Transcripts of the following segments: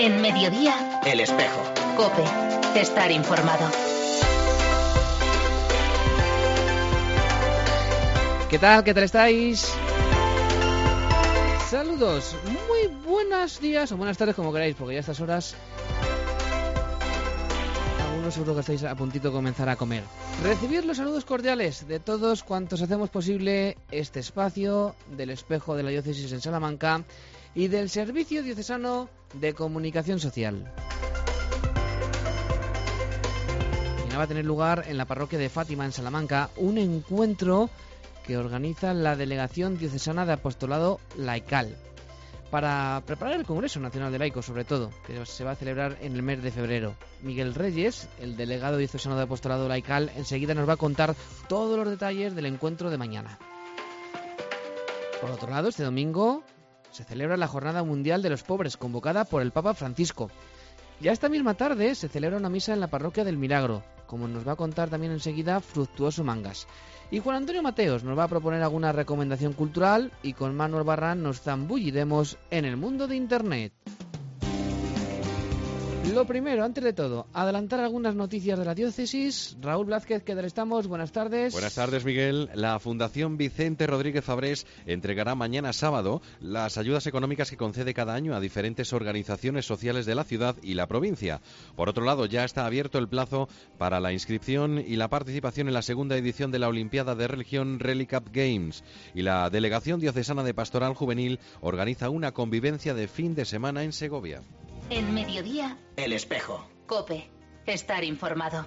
En Mediodía, El Espejo. COPE. Estar informado. ¿Qué tal? ¿Qué tal estáis? Saludos, muy buenos días o buenas tardes, como queráis, porque ya a estas horas algunos seguro que estáis a puntito de comenzar a comer. Recibir los saludos cordiales de todos cuantos hacemos posible este espacio del Espejo de la Diócesis en Salamanca y del Servicio Diocesano de Comunicación Social. Va a tener lugar en la parroquia de Fátima en Salamanca un encuentro que organiza la Delegación Diocesana de Apostolado Laical para preparar el Congreso Nacional de Laicos, sobre todo, que se va a celebrar en el mes de febrero. Miguel Reyes, el delegado diocesano de Apostolado Laical, enseguida nos va a contar todos los detalles del encuentro de mañana. Por otro lado, este domingo se celebra la Jornada Mundial de los Pobres, convocada por el Papa Francisco. Ya esta misma tarde se celebra una misa en la Parroquia del Milagro, como nos va a contar también enseguida Fructuoso Mangas. Y Juan Antonio Mateos nos va a proponer alguna recomendación cultural y con Manuel Barran nos zambulliremos en el mundo de Internet. Lo primero, antes de todo, adelantar algunas noticias de la diócesis. Raúl Blázquez, ¿qué tal estamos? Buenas tardes. Buenas tardes, Miguel. La Fundación Vicente Rodríguez Fabrés entregará mañana sábado las ayudas económicas que concede cada año a diferentes organizaciones sociales de la ciudad y la provincia. Por otro lado, ya está abierto el plazo para la inscripción y la participación en la segunda edición de la Olimpiada de Religión Rally Cup Games. Y la Delegación Diocesana de Pastoral Juvenil organiza una convivencia de fin de semana en Segovia. En Mediodía, El Espejo. COPE. Estar informado.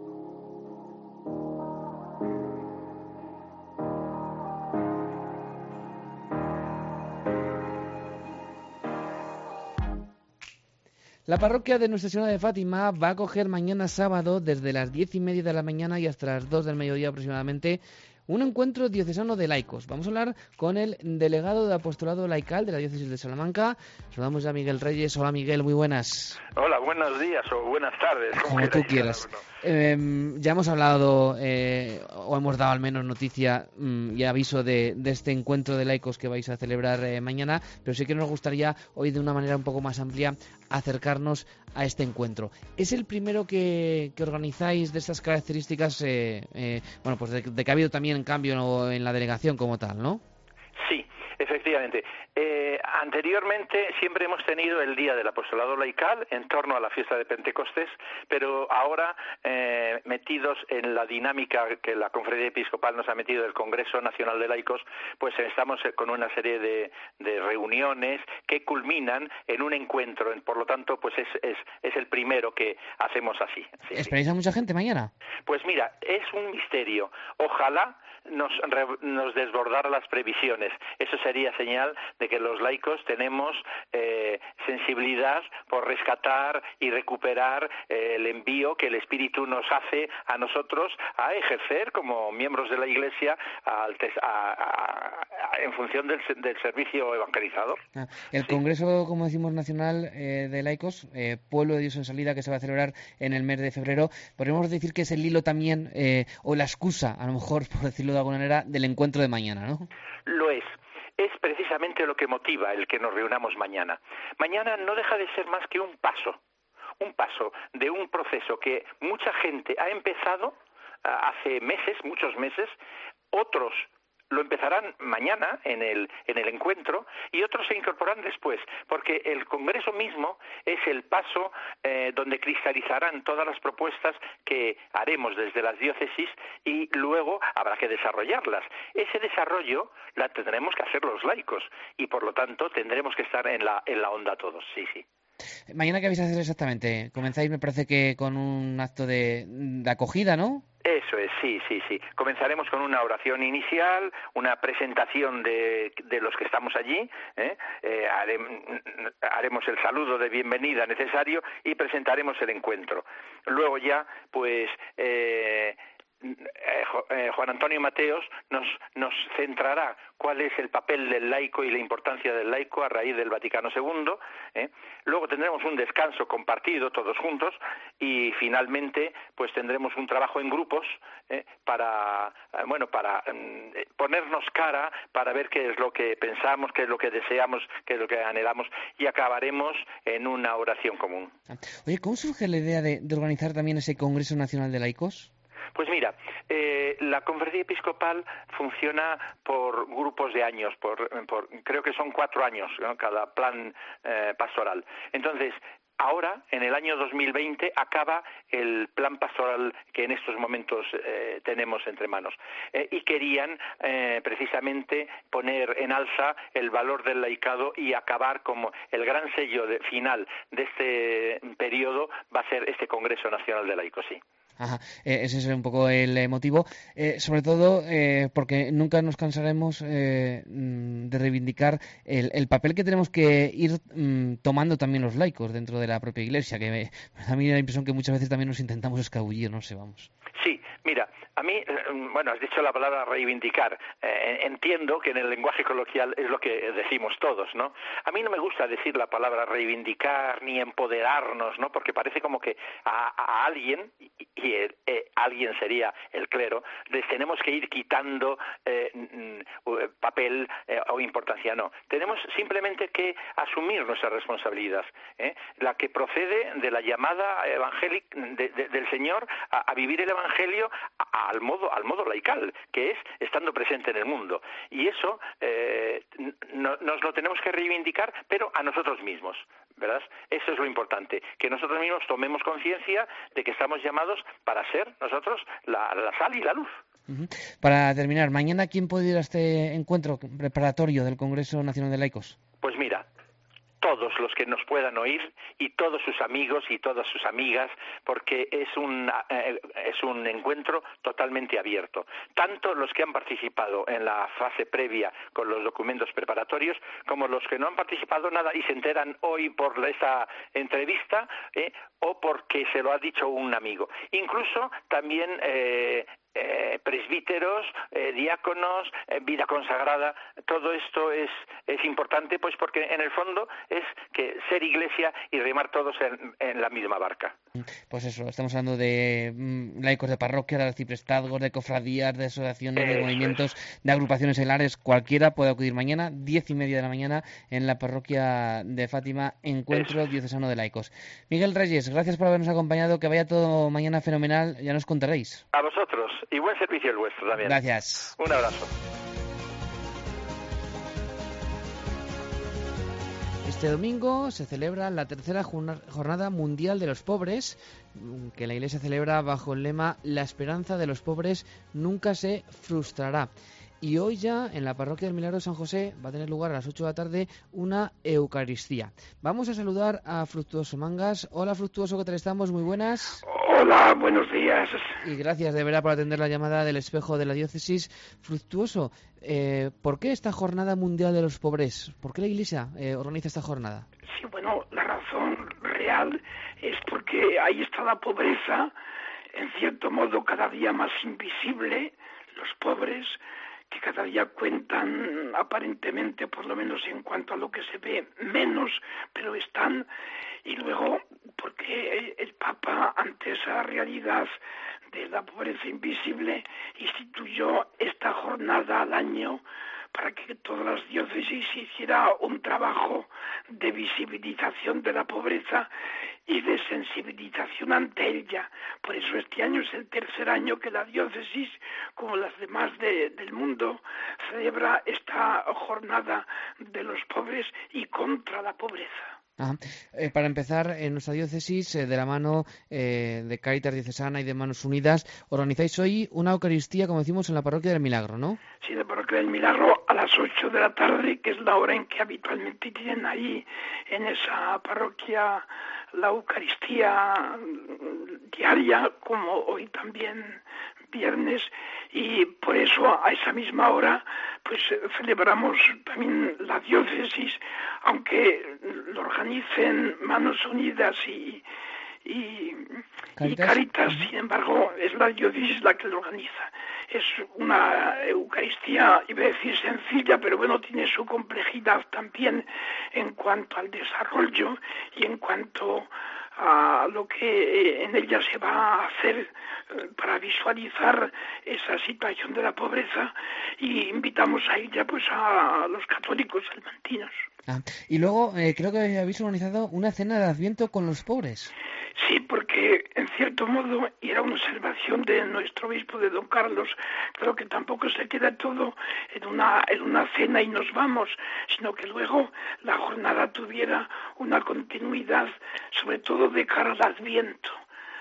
La parroquia de Nuestra Señora de Fátima va a acoger mañana sábado, desde las 10:30 de la mañana y hasta las 2 del mediodía aproximadamente, un encuentro diocesano de laicos. Vamos a hablar con el delegado de Apostolado Laical de la Diócesis de Salamanca. Saludamos a Miguel Reyes. Hola, Miguel, muy buenas. Hola, buenos días o buenas tardes. Como tú quieras. Ya hemos hablado, o hemos dado al menos noticia y aviso de este encuentro de laicos que vais a celebrar mañana, pero sí que nos gustaría hoy de una manera un poco más amplia acercarnos a este encuentro. ¿Es el primero que organizáis de estas características? Bueno, pues de que ha habido también cambio en la delegación como tal, ¿no? Sí, efectivamente. Anteriormente siempre hemos tenido el Día del Apostolado Laical en torno a la fiesta de Pentecostés, pero ahora metidos en la dinámica que la Conferencia Episcopal nos ha metido del Congreso Nacional de Laicos, pues estamos con una serie de reuniones que culminan en un encuentro. Por lo tanto, pues es el primero que hacemos así. Sí, ¿Esperáis a mucha gente mañana? Pues mira, es un misterio. Ojalá nos desbordara las previsiones. Eso sería señal de que los laicos tenemos sensibilidad por rescatar y recuperar el envío que el Espíritu nos hace a nosotros a ejercer como miembros de la Iglesia en función del servicio evangelizador. El Congreso, como decimos, Nacional de Laicos, Pueblo de Dios en Salida, que se va a celebrar en el mes de febrero, podríamos decir que es el hilo también, o la excusa, a lo mejor, por decirlo de alguna manera, del encuentro de mañana, ¿no? Lo es. Es precisamente lo que motiva el que nos reunamos mañana. Mañana no deja de ser más que un paso de un proceso que mucha gente ha empezado hace meses, muchos meses, otros lo empezarán mañana en el encuentro y otros se incorporarán después, porque el Congreso mismo es el paso donde cristalizarán todas las propuestas que haremos desde las diócesis y luego habrá que desarrollarlas. Ese desarrollo la tendremos que hacer los laicos y por lo tanto tendremos que estar en la onda todos, sí. ¿Mañana qué vais a hacer exactamente? Comenzáis, me parece que con un acto de acogida, ¿no? Eso es, sí. Comenzaremos con una oración inicial, una presentación de los que estamos allí, haremos el saludo de bienvenida necesario y presentaremos el encuentro. Luego ya, pues, Juan Antonio Mateos nos centrará cuál es el papel del laico y la importancia del laico a raíz del Vaticano II. Luego tendremos un descanso compartido todos juntos y finalmente pues tendremos un trabajo en grupos para ponernos cara, para ver qué es lo que pensamos, qué es lo que deseamos, qué es lo que anhelamos, y acabaremos en una oración común. Oye, ¿cómo surge la idea de organizar también ese Congreso Nacional de Laicos? Pues mira, la Conferencia Episcopal funciona por grupos de años, creo que son 4 años, ¿no?, cada plan pastoral. Entonces, ahora, en el año 2020, acaba el plan pastoral que en estos momentos tenemos entre manos. Y querían precisamente poner en alza el valor del laicado y acabar como el gran sello final de este periodo va a ser este Congreso Nacional de Laicos, sí. Ajá, ese es un poco el motivo, sobre todo porque nunca nos cansaremos de reivindicar el papel que tenemos que ir tomando también los laicos dentro de la propia Iglesia, que a mí me da la impresión que muchas veces también nos intentamos escabullir, no sé, vamos. Sí, mira, a mí, has dicho la palabra reivindicar. Entiendo que en el lenguaje coloquial es lo que decimos todos, ¿no? A mí no me gusta decir la palabra reivindicar ni empoderarnos, ¿no? Porque parece como que a alguien, y alguien sería el clero, les tenemos que ir quitando papel o importancia. No, tenemos simplemente que asumir nuestra responsabilidad, la que procede de la llamada evangélica del Señor a vivir el Evangelio al modo laical, que es estando presente en el mundo. Y eso nos lo tenemos que reivindicar, pero a nosotros mismos, ¿verdad? Eso es lo importante, que nosotros mismos tomemos conciencia de que estamos llamados para ser nosotros la sal y la luz. Para terminar, mañana, ¿quién puede ir a este encuentro preparatorio del Congreso Nacional de Laicos? Pues mira, todos los que nos puedan oír y todos sus amigos y todas sus amigas, porque es un encuentro totalmente abierto. Tanto los que han participado en la fase previa con los documentos preparatorios, como los que no han participado nada y se enteran hoy por esta entrevista, o porque se lo ha dicho un amigo. Incluso también presbíteros, diáconos, vida consagrada. Todo esto es importante, pues porque en el fondo es que ser iglesia y remar todos en la misma barca. Pues eso, estamos hablando de laicos de parroquia, de arciprestazgos, de cofradías, de asociaciones, de movimientos, de agrupaciones seglares. Cualquiera puede acudir mañana, 10:30 de la mañana, en la parroquia de Fátima, Encuentro Diocesano de Laicos. Miguel Reyes, gracias por habernos acompañado, que vaya todo mañana fenomenal, ya nos contaréis. A vosotros, y buen servicio el vuestro también. Gracias. Un abrazo. Este domingo se celebra la tercera Jornada Mundial de los Pobres, que la Iglesia celebra bajo el lema «La esperanza de los pobres nunca se frustrará». Y hoy ya en la parroquia del Milagro de San José va a tener lugar a las 8 de la tarde una Eucaristía. Vamos a saludar a Fructuoso Mangas. Hola Fructuoso, ¿qué tal estamos? Muy buenas. Hola, buenos días. Y gracias de verdad por atender la llamada del Espejo de la Diócesis. Fructuoso, ¿por qué esta Jornada Mundial de los Pobres? ¿Por qué la Iglesia organiza esta jornada? Sí, bueno, la razón real es porque ahí está la pobreza, en cierto modo cada día más invisible, los pobres que cada día cuentan aparentemente, por lo menos en cuanto a lo que se ve, menos, pero están. Y luego, porque el Papa, ante esa realidad de la pobreza invisible, instituyó esta jornada al año para que todas las diócesis hiciera un trabajo de visibilización de la pobreza y de sensibilización ante ella. Por eso este año es el tercer año que la diócesis, como las demás del mundo, celebra esta jornada de los pobres y contra la pobreza. Para empezar, en nuestra diócesis, de la mano de Cáritas Diocesana y de Manos Unidas, organizáis hoy una Eucaristía, como decimos, en la Parroquia del Milagro, ¿no? Sí, en la Parroquia del Milagro a las 8 de la tarde, que es la hora en que habitualmente tienen ahí en esa parroquia la Eucaristía diaria, como hoy también viernes, y por eso a esa misma hora pues celebramos también la diócesis, aunque lo organicen Manos Unidas y y Cáritas. Cáritas, sin embargo, es la diócesis la que lo organiza. Es una Eucaristía, iba a decir sencilla, pero bueno, tiene su complejidad también en cuanto al desarrollo y en cuanto a lo que en ella se va a hacer para visualizar esa situación de la pobreza, y invitamos a ella pues a los católicos salmantinos. Y luego creo que habéis organizado una cena de Adviento con los pobres. Sí, porque en cierto modo, y era una observación de nuestro obispo de Don Carlos, creo que tampoco se queda todo en una cena y nos vamos, sino que luego la jornada tuviera una continuidad, sobre todo de cara al Adviento.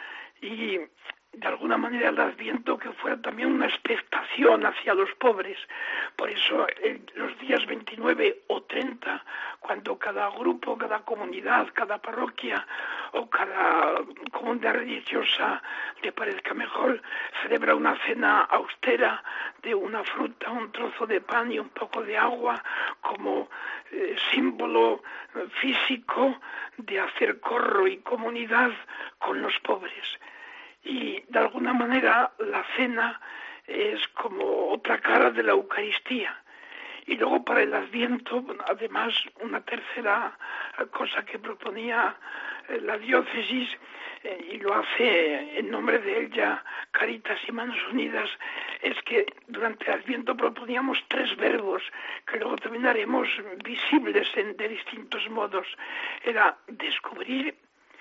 Y de alguna manera el Adviento que fuera también una expectación hacia los pobres. Por eso los días 29 o 30, cuando cada grupo, cada comunidad, cada parroquia o cada comunidad religiosa le parezca mejor, celebra una cena austera de una fruta, un trozo de pan y un poco de agua como símbolo físico de hacer corro y comunidad con los pobres. Y de alguna manera la cena es como otra cara de la Eucaristía. Y luego para el Adviento, además, una tercera cosa que proponía la diócesis, y lo hace en nombre de ella Cáritas y Manos Unidas, es que durante el Adviento proponíamos 3 verbos que luego también haremos visibles de distintos modos. Era descubrir,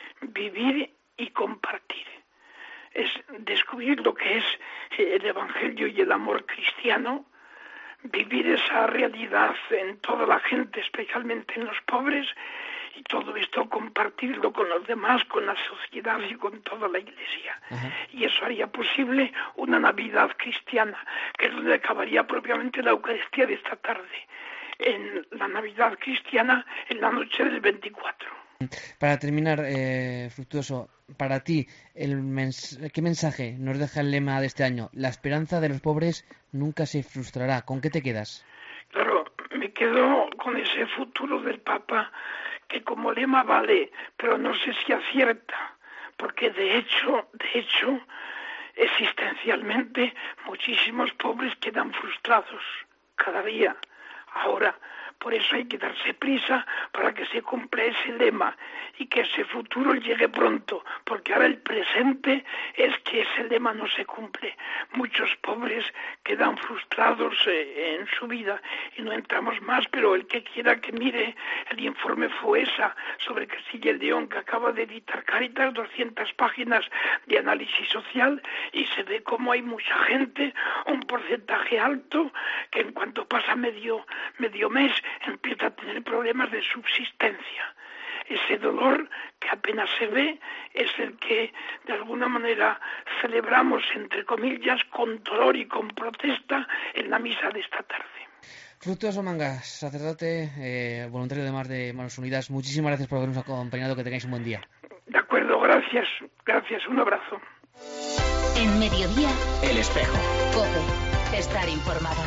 vivir y compartir. Es descubrir lo que es el Evangelio y el amor cristiano, vivir esa realidad en toda la gente, especialmente en los pobres, y todo esto compartirlo con los demás, con la sociedad y con toda la Iglesia. Ajá. Y eso haría posible una Navidad cristiana, que es donde acabaría propiamente la Eucaristía de esta tarde, en la Navidad cristiana, en la noche del 24. Para terminar, Fructuoso, para ti, ¿qué mensaje nos deja el lema de este año? La esperanza de los pobres nunca se frustrará. ¿Con qué te quedas? Claro, me quedo con ese futuro del Papa, que como lema vale, pero no sé si acierta, porque de hecho, existencialmente, muchísimos pobres quedan frustrados cada día. Ahora, por eso hay que darse prisa para que se cumpla ese lema y que ese futuro llegue pronto, porque ahora el presente es que ese lema no se cumple. Muchos pobres quedan frustrados en su vida y no entramos más, pero el que quiera que mire el informe FOESA sobre Castilla y León que acaba de editar Cáritas, 200 páginas de análisis social, y se ve cómo hay mucha gente, un porcentaje alto, que en cuanto pasa medio mes empieza a tener problemas de subsistencia. Ese dolor que apenas se ve es el que de alguna manera celebramos, entre comillas, con dolor y con protesta en la misa de esta tarde. Fructuoso Mangas, sacerdote, voluntario de Manos Unidas, muchísimas gracias por habernos acompañado, que tengáis un buen día. De acuerdo, gracias, un abrazo. En Mediodía, El Espejo. COPE. Estar informado.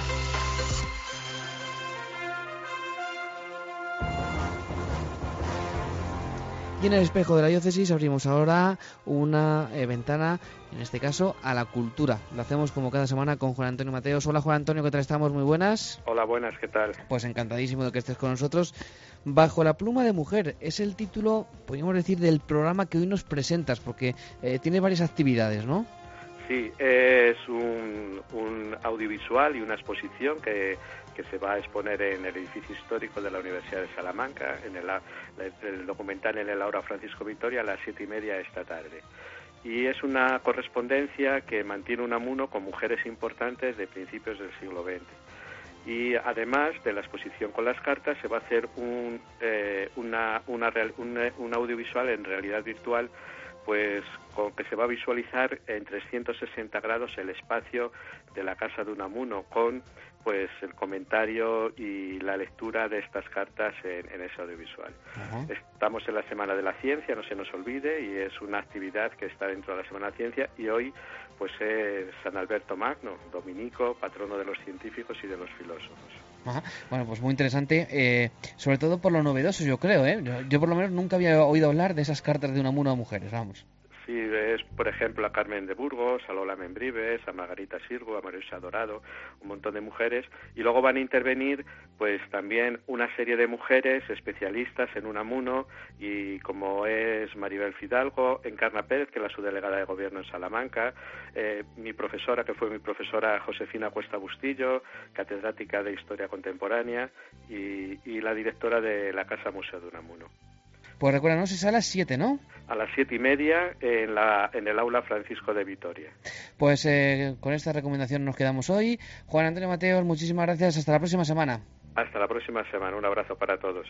Y en el espejo de la diócesis abrimos ahora una ventana, en este caso, a la cultura. Lo hacemos como cada semana con Juan Antonio Mateos. Hola Juan Antonio, ¿qué tal estamos? Muy buenas. Hola, buenas, ¿qué tal? Pues encantadísimo de que estés con nosotros. Bajo la pluma de mujer es el título, podríamos decir, del programa que hoy nos presentas, porque tiene varias actividades, ¿no? Sí, es un audiovisual y una exposición que se va a exponer en el edificio histórico de la Universidad de Salamanca, en el documental en el Aula Francisco Vitoria a las 7:30 esta tarde. Y es una correspondencia que mantiene Unamuno con mujeres importantes de principios del siglo XX. Y además de la exposición con las cartas, se va a hacer un audiovisual en realidad virtual, pues con que se va a visualizar en 360 grados el espacio de la casa de Unamuno, con pues el comentario y la lectura de estas cartas en ese audiovisual. Uh-huh. Estamos en la Semana de la Ciencia, no se nos olvide, y es una actividad que está dentro de la Semana de la Ciencia, y hoy pues es San Alberto Magno, dominico, patrono de los científicos y de los filósofos. Ajá. Bueno, pues muy interesante, sobre todo por lo novedoso, yo creo, ¿eh? Yo por lo menos nunca había oído hablar de esas cartas de Unamuno a mujeres, vamos. Sí, ves, por ejemplo, a Carmen de Burgos, a Lola Membrives, a Margarita Sirgo, a Maruxa Dorado, un montón de mujeres, y luego van a intervenir, pues también una serie de mujeres especialistas en Unamuno, y como es Maribel Fidalgo, Encarna Pérez, que es la subdelegada de Gobierno en Salamanca, mi profesora, que fue mi profesora Josefina Cuesta Bustillo, catedrática de Historia Contemporánea, y la directora de la Casa Museo de Unamuno. Pues recuérdanos, es a las 7, ¿no? A las 7:30 en el aula Francisco de Vitoria. Pues con esta recomendación nos quedamos hoy. Juan Antonio Mateos, muchísimas gracias. Hasta la próxima semana. Hasta la próxima semana. Un abrazo para todos.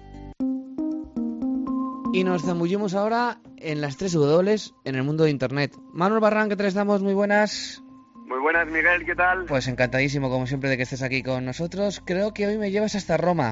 Y nos zambullimos ahora en las 3 W en el mundo de Internet. Manuel Barran, ¿qué tal estamos? Muy buenas. Muy buenas, Miguel, ¿qué tal? Pues encantadísimo, como siempre, de que estés aquí con nosotros. Creo que hoy me llevas hasta Roma.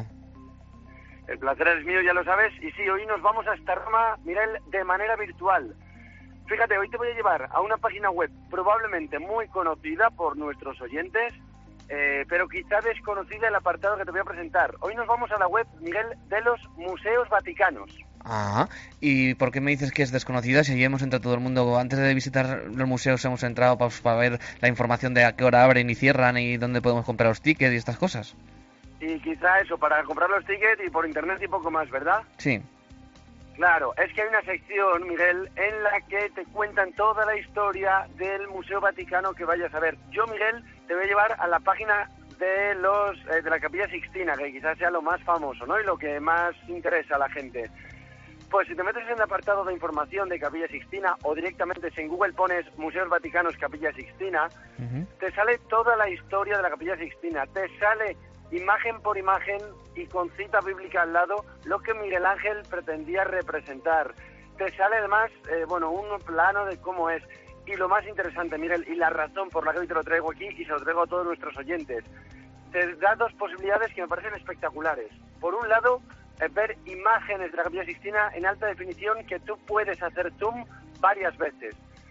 El placer es mío, ya lo sabes. Y sí, hoy nos vamos hasta Roma, Miguel, de manera virtual. Fíjate, hoy te voy a llevar a una página web probablemente muy conocida por nuestros oyentes, pero quizá desconocida el apartado que te voy a presentar. Hoy nos vamos a la web, Miguel, de los Museos Vaticanos. Ah, ¿y por qué me dices que es desconocida? Si allí hemos entrado todo el mundo, antes de visitar los museos hemos entrado para ver la información de a qué hora abren y cierran y dónde podemos comprar los tickets y estas cosas. Y quizá eso, para comprar los tickets y por internet y poco más, ¿verdad? Sí. Claro, es que hay una sección, Miguel, en la que te cuentan toda la historia del Museo Vaticano que vayas a ver. Yo, Miguel, te voy a llevar a la página de la Capilla Sixtina, que quizás sea lo más famoso, ¿no? Y lo que más interesa a la gente. Pues si te metes en el apartado de información de Capilla Sixtina o directamente si en Google pones Museos Vaticanos Capilla Sixtina, te sale toda la historia de la Capilla Sixtina, te sale imagen por imagen y con cita bíblica al lado lo que Miguel Ángel pretendía representar. Te sale además, un plano de cómo es. Y lo más interesante, Miguel, y la razón por la que hoy te lo traigo aquí y se lo traigo a todos nuestros oyentes, te da dos posibilidades que me parecen espectaculares. Por un lado, ver imágenes de la Capilla Sixtina en alta definición que tú puedes hacer zoom varias veces.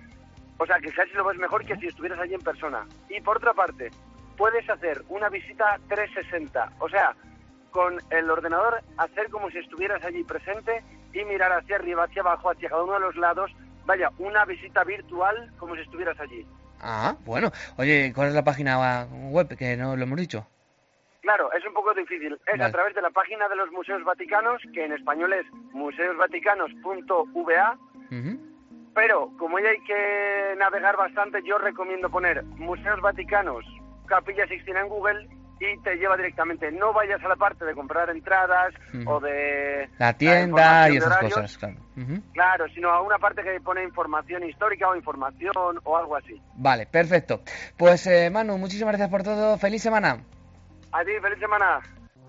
O sea, que casi lo ves mejor que si estuvieras allí en persona. Y por otra parte, puedes hacer una visita 360, o sea, con el ordenador hacer como si estuvieras allí presente y mirar hacia arriba, hacia abajo, hacia cada uno de los lados, vaya, una visita virtual como si estuvieras allí. Ah, bueno. Oye, ¿cuál es la página web que no lo hemos dicho? Claro, es un poco difícil. Es vale. A través de la página de los Museos Vaticanos, que en español es museosvaticanos.va, pero como ya hay que navegar bastante, yo recomiendo poner Museos Vaticanos Capilla Sixtina en Google y te lleva directamente. No vayas a la parte de comprar entradas o de la tienda y esas cosas, claro. Claro, sino a una parte que pone información histórica o información o algo así. Vale, perfecto. Pues Manu, muchísimas gracias por todo. ¡Feliz semana! A ti, feliz semana.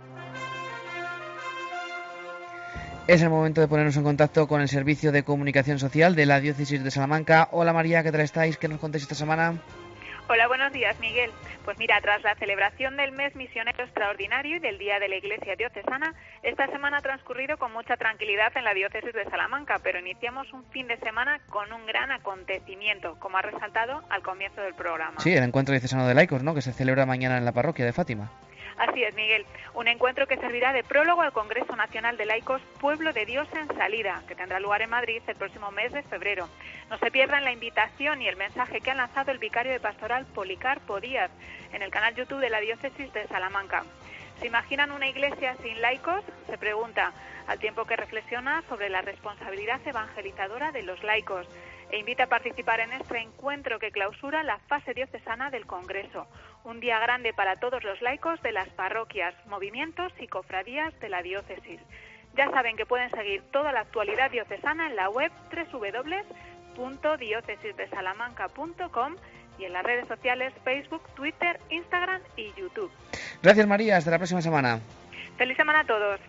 Es el momento de ponernos en contacto con el Servicio de Comunicación Social de la Diócesis de Salamanca. Hola María, ¿qué tal estáis? ¿Qué nos contáis esta semana? Hola, buenos días, Miguel. Pues mira, tras la celebración del mes misionero extraordinario y del Día de la Iglesia Diocesana, esta semana ha transcurrido con mucha tranquilidad en la Diócesis de Salamanca, pero iniciamos un fin de semana con un gran acontecimiento, como ha resaltado al comienzo del programa. Sí, el Encuentro Diocesano de Laicos, ¿no?, que se celebra mañana en la parroquia de Fátima. Así es, Miguel. Un encuentro que servirá de prólogo al Congreso Nacional de Laicos Pueblo de Dios en Salida, que tendrá lugar en Madrid el próximo mes de febrero. No se pierdan la invitación y el mensaje que ha lanzado el vicario de Pastoral Policarpo Díaz en el canal YouTube de la Diócesis de Salamanca. ¿Se imaginan una iglesia sin laicos?, se pregunta, al tiempo que reflexiona sobre la responsabilidad evangelizadora de los laicos e invita a participar en este encuentro que clausura la fase diocesana del Congreso, un día grande para todos los laicos de las parroquias, movimientos y cofradías de la diócesis. Ya saben que pueden seguir toda la actualidad diocesana en la web www.diocesisdesalamanca.com y en las redes sociales Facebook, Twitter, Instagram y YouTube. Gracias María, hasta la próxima semana. ¡Feliz semana a todos!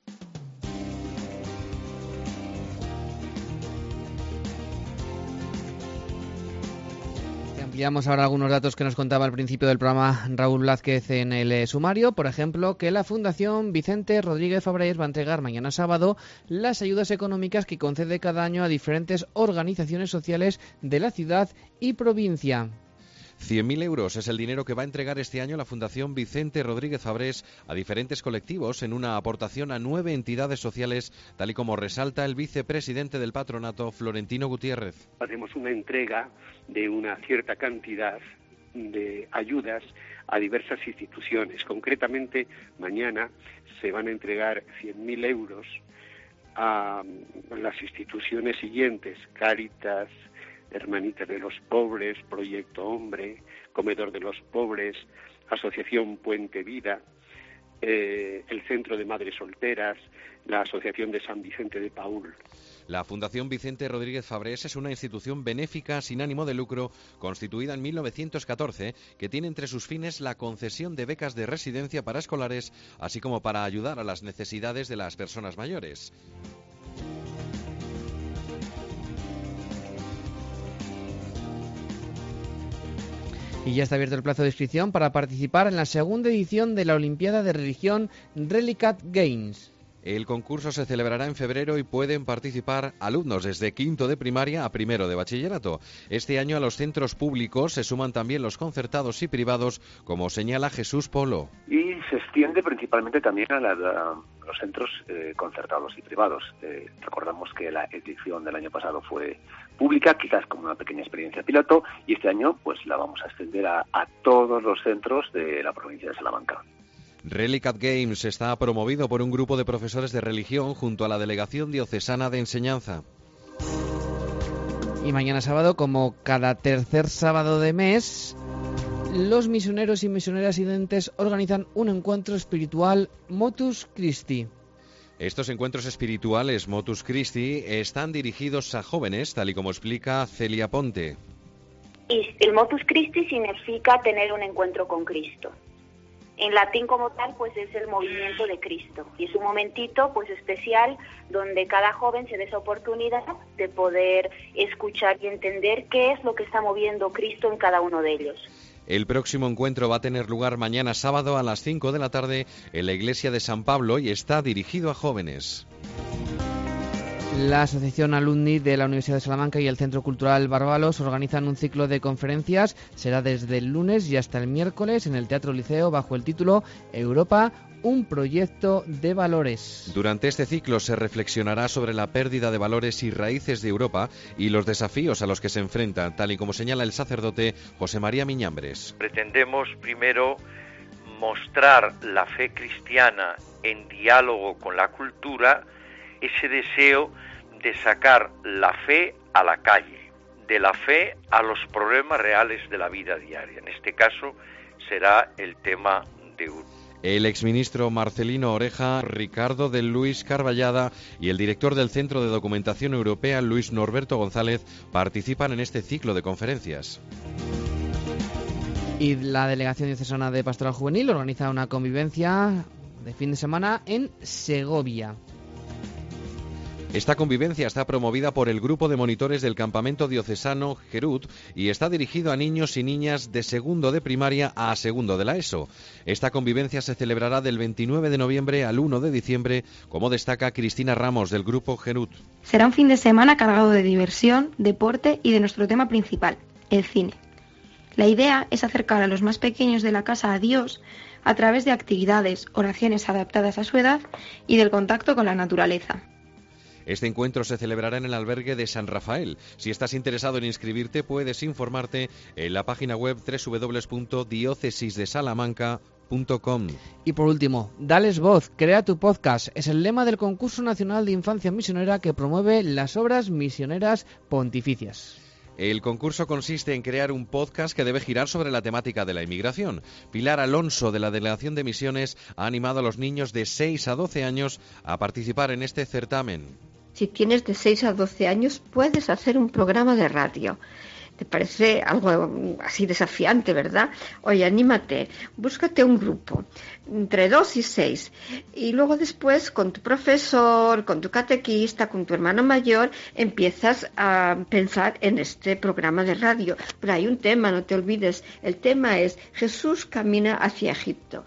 Ampliamos ahora algunos datos que nos contaba al principio del programa Raúl Blázquez en el sumario. Por ejemplo, que la Fundación Vicente Rodríguez Fabrés va a entregar mañana sábado las ayudas económicas que concede cada año a diferentes organizaciones sociales de la ciudad y provincia. 100.000 euros es el dinero que va a entregar este año la Fundación Vicente Rodríguez Fabrés a diferentes colectivos en una aportación a 9 entidades sociales, tal y como resalta el vicepresidente del patronato, Florentino Gutiérrez. Haremos una entrega de una cierta cantidad de ayudas a diversas instituciones. Concretamente, mañana se van a entregar 100.000 euros a las instituciones siguientes: Cáritas, Hermanitas de los Pobres, Proyecto Hombre, Comedor de los Pobres, Asociación Puente Vida, el Centro de Madres Solteras, la Asociación de San Vicente de Paúl. La Fundación Vicente Rodríguez Fabrés es una institución benéfica sin ánimo de lucro constituida en 1914 que tiene entre sus fines la concesión de becas de residencia para escolares, así como para ayudar a las necesidades de las personas mayores. Y ya está abierto el plazo de inscripción para participar en la segunda edición de la Olimpiada de Religión Relicat Games. El concurso se celebrará en febrero y pueden participar alumnos desde quinto de primaria a primero de bachillerato. Este año a los centros públicos se suman también los concertados y privados, como señala Jesús Polo. Y se extiende principalmente también a los centros concertados y privados. Recordamos que la edición del año pasado fue pública, quizás como una pequeña experiencia piloto, y este año pues la vamos a extender a todos los centros de la provincia de Salamanca. Relicat Games está promovido por un grupo de profesores de religión junto a la Delegación Diocesana de Enseñanza. Y mañana sábado, como cada tercer sábado de mes, los misioneros y misioneras identes organizan un encuentro espiritual Motus Christi. Estos encuentros espirituales Motus Christi están dirigidos a jóvenes, tal y como explica Celia Ponte. Y el Motus Christi significa tener un encuentro con Cristo. En latín como tal, pues es el movimiento de Cristo. Y es un momentito pues especial donde cada joven se dé esa oportunidad de poder escuchar y entender qué es lo que está moviendo Cristo en cada uno de ellos. El próximo encuentro va a tener lugar mañana sábado a las 5 de la tarde en la iglesia de San Pablo y está dirigido a jóvenes. La Asociación Alumni de la Universidad de Salamanca y el Centro Cultural Barbalos organizan un ciclo de conferencias. Será desde el lunes y hasta el miércoles en el Teatro Liceo bajo el título Europa, un proyecto de valores. Durante este ciclo se reflexionará sobre la pérdida de valores y raíces de Europa y los desafíos a los que se enfrenta, tal y como señala el sacerdote José María Miñambres. Pretendemos primero mostrar la fe cristiana en diálogo con la cultura, ese deseo de sacar la fe a la calle, de la fe a los problemas reales de la vida diaria. En este caso será el tema de Europa. El exministro Marcelino Oreja, Ricardo de Luis Carballada y el director del Centro de Documentación Europea, Luis Norberto González, participan en este ciclo de conferencias. Y la Delegación Diocesana de Pastoral Juvenil organiza una convivencia de fin de semana en Segovia. Esta convivencia está promovida por el Grupo de Monitores del Campamento Diocesano Gerut y está dirigido a niños y niñas de segundo de primaria a segundo de la ESO. Esta convivencia se celebrará del 29 de noviembre al 1 de diciembre, como destaca Cristina Ramos del Grupo Gerut. Será un fin de semana cargado de diversión, deporte y de nuestro tema principal, el cine. La idea es acercar a los más pequeños de la casa a Dios a través de actividades, oraciones adaptadas a su edad y del contacto con la naturaleza. Este encuentro se celebrará en el albergue de San Rafael. Si estás interesado en inscribirte, puedes informarte en la página web www.diocesisdesalamanca.com. Y por último, dales voz, crea tu podcast. Es el lema del Concurso Nacional de Infancia Misionera que promueve las obras misioneras pontificias. El concurso consiste en crear un podcast que debe girar sobre la temática de la inmigración. Pilar Alonso, de la Delegación de Misiones, ha animado a los niños de 6 a 12 años a participar en este certamen. Si tienes de 6 a 12 años, puedes hacer un programa de radio. ¿Te parece algo así desafiante, verdad? Oye, anímate, búscate un grupo, entre 2 y 6, y luego después con tu profesor, con tu catequista, con tu hermano mayor, empiezas a pensar en este programa de radio. Pero hay un tema, no te olvides, el tema es Jesús camina hacia Egipto.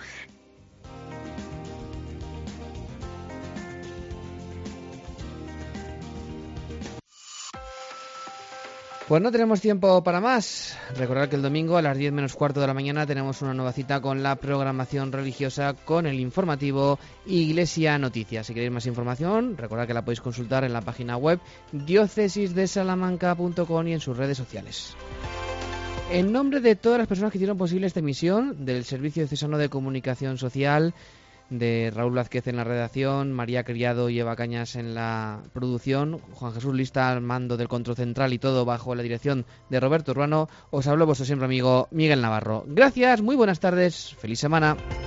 Pues no tenemos tiempo para más. Recordad que el domingo a las 10 menos cuarto de la mañana tenemos una nueva cita con la programación religiosa, con el informativo Iglesia Noticias. Si queréis más información, recordad que la podéis consultar en la página web diócesisdesalamanca.com y en sus redes sociales. En nombre de todas las personas que hicieron posible esta emisión, del Servicio Diocesano de Comunicación Social, de Raúl Vázquez en la redacción, María Criado y Eva Cañas en la producción, Juan Jesús Lista al mando del control central y todo bajo la dirección de Roberto Urbano, os habló vuestro siempre amigo Miguel Navarro. Gracias, muy buenas tardes, feliz semana.